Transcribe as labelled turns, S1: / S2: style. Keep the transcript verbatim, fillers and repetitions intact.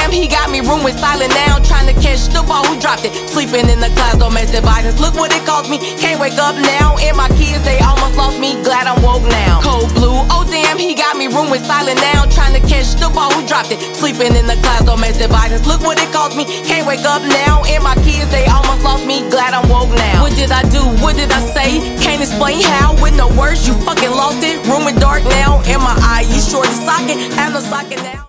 S1: damn, he got me room with silent now. Trying to catch the ball who dropped it. Sleeping in the clouds, domestic violence. Look what it cost me. Can't wake up now. And my kids, they almost lost me. Glad I'm woke now. Cold blue. Oh damn, he got me room with silent now. Trying to catch the ball who dropped it. Sleeping in the clouds, domestic violence. Look what it cost me. Can't wake up now. And my kids, they almost lost me. Glad I'm woke now. What did I do? What did I say? Can't explain how. With no words, you fucking lost it. Room is dark now. In my eye, you short the socket. Have no socket now.